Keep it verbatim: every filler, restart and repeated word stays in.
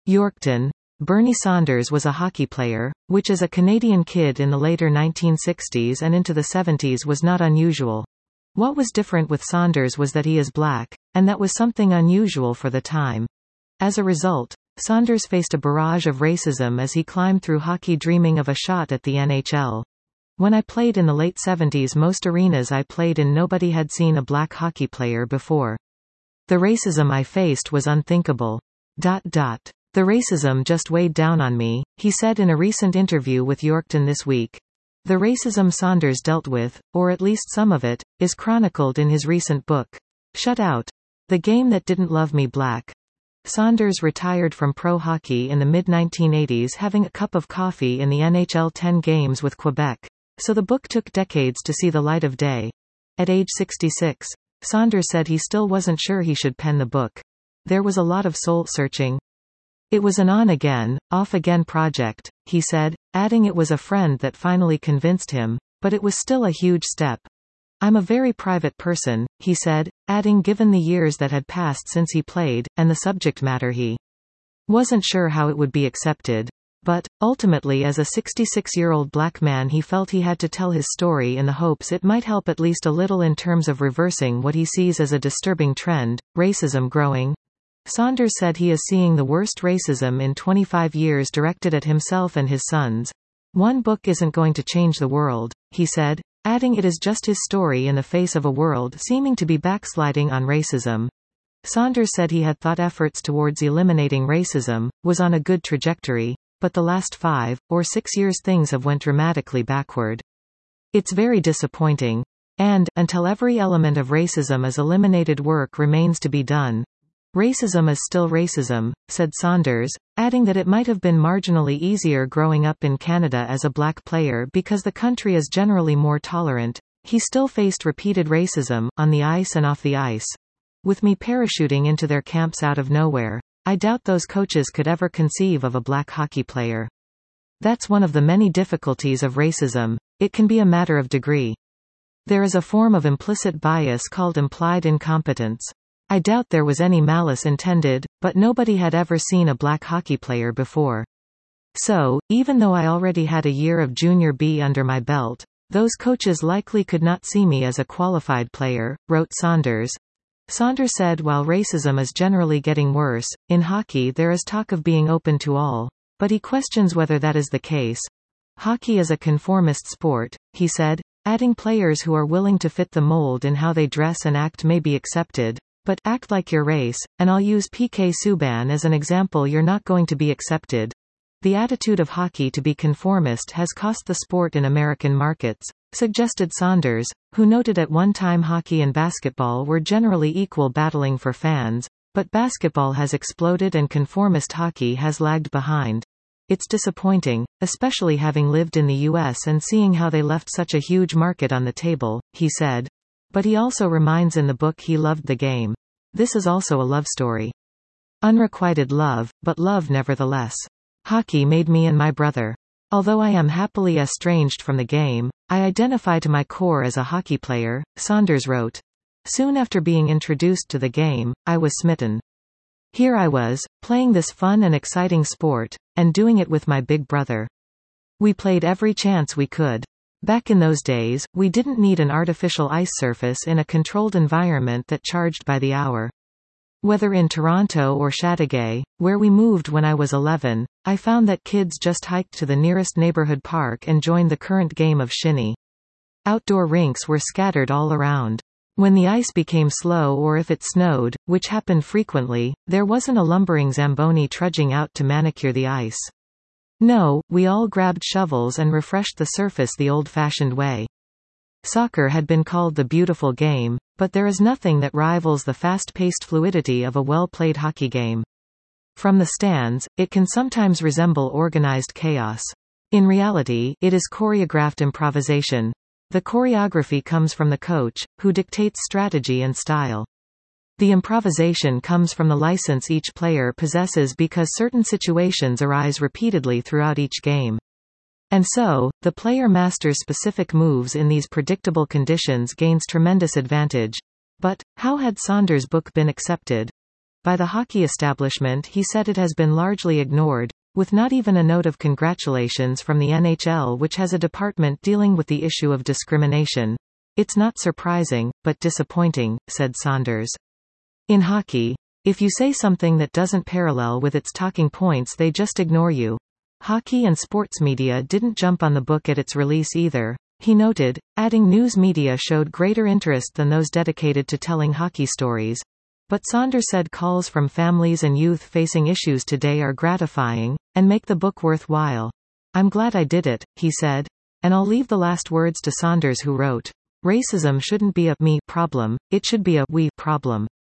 Yorkton. Bernie Saunders was a hockey player, which as a Canadian kid in the later nineteen sixties and into the seventies was not unusual. What was different with Saunders was that he is black, and that was something unusual for the time. As a result, Saunders faced a barrage of racism as he climbed through hockey dreaming of a shot at the N H L. When I played in the late seventies, most arenas I played in nobody had seen a black hockey player before. The racism I faced was unthinkable. Dot dot. The racism just weighed down on me, he said in a recent interview with Yorkton This Week. The racism Saunders dealt with, or at least some of it, is chronicled in his recent book, Shut Out: The Game That Didn't Love Me Black. Saunders retired from pro hockey in the mid nineteen eighties having a cup of coffee in the N H L ten games with Quebec, so the book took decades to see the light of day. At age sixty-six, Saunders said he still wasn't sure he should pen the book. There was a lot of soul-searching. It was an on-again, off-again project, he said, adding it was a friend that finally convinced him, but it was still a huge step. I'm a very private person, he said, adding given the years that had passed since he played, and the subject matter he wasn't sure how it would be accepted. But, ultimately as a sixty-six-year-old black man he felt he had to tell his story in the hopes it might help at least a little in terms of reversing what he sees as a disturbing trend, racism growing. Saunders said he is seeing the worst racism in twenty-five years directed at himself and his sons. One book isn't going to change the world, he said, adding it is just his story in the face of a world seeming to be backsliding on racism. Saunders said he had thought efforts towards eliminating racism was on a good trajectory, but the last five or six years things have went dramatically backward. It's very disappointing. And, until every element of racism is eliminated, work remains to be done. Racism is still racism, said Saunders, adding that it might have been marginally easier growing up in Canada as a black player because the country is generally more tolerant. He still faced repeated racism, on the ice and off the ice. With me parachuting into their camps out of nowhere, I doubt those coaches could ever conceive of a black hockey player. That's one of the many difficulties of racism. It can be a matter of degree. There is a form of implicit bias called implied incompetence. I doubt there was any malice intended, but nobody had ever seen a black hockey player before. So, even though I already had a year of Junior B under my belt, those coaches likely could not see me as a qualified player, wrote Saunders. Saunders said while racism is generally getting worse, in hockey there is talk of being open to all, but he questions whether that is the case. Hockey is a conformist sport, he said, adding players who are willing to fit the mold in how they dress and act may be accepted. But, act like your race, and I'll use P K Subban as an example, you're not going to be accepted. The attitude of hockey to be conformist has cost the sport in American markets, suggested Saunders, who noted at one time hockey and basketball were generally equal battling for fans, but basketball has exploded and conformist hockey has lagged behind. It's disappointing, especially having lived in the U S and seeing how they left such a huge market on the table, he said. But he also reminds in the book he loved the game. This is also a love story. Unrequited love, but love nevertheless. Hockey made me and my brother. Although I am happily estranged from the game, I identify to my core as a hockey player, Saunders wrote. Soon after being introduced to the game, I was smitten. Here I was, playing this fun and exciting sport, and doing it with my big brother. We played every chance we could. Back in those days, we didn't need an artificial ice surface in a controlled environment that charged by the hour. Whether in Toronto or Chateauguay, where we moved when I was eleven, I found that kids just hiked to the nearest neighborhood park and joined the current game of shinny. Outdoor rinks were scattered all around. When the ice became slow or if it snowed, which happened frequently, there wasn't a lumbering Zamboni trudging out to manicure the ice. No, we all grabbed shovels and refreshed the surface the old-fashioned way. Soccer had been called the beautiful game, but there is nothing that rivals the fast-paced fluidity of a well-played hockey game. From the stands, it can sometimes resemble organized chaos. In reality, it is choreographed improvisation. The choreography comes from the coach, who dictates strategy and style. The improvisation comes from the license each player possesses because certain situations arise repeatedly throughout each game. And so, the player masters specific moves in these predictable conditions gains tremendous advantage. But, how had Saunders' book been accepted? By the hockey establishment, he said it has been largely ignored, with not even a note of congratulations from the N H L, which has a department dealing with the issue of discrimination. It's not surprising, but disappointing, said Saunders. In hockey, if you say something that doesn't parallel with its talking points, they just ignore you. Hockey and sports media didn't jump on the book at its release either, he noted, adding news media showed greater interest than those dedicated to telling hockey stories. But Saunders said calls from families and youth facing issues today are gratifying, and make the book worthwhile. I'm glad I did it, he said. And I'll leave the last words to Saunders, who wrote, "Racism shouldn't be a me problem, it should be a we problem."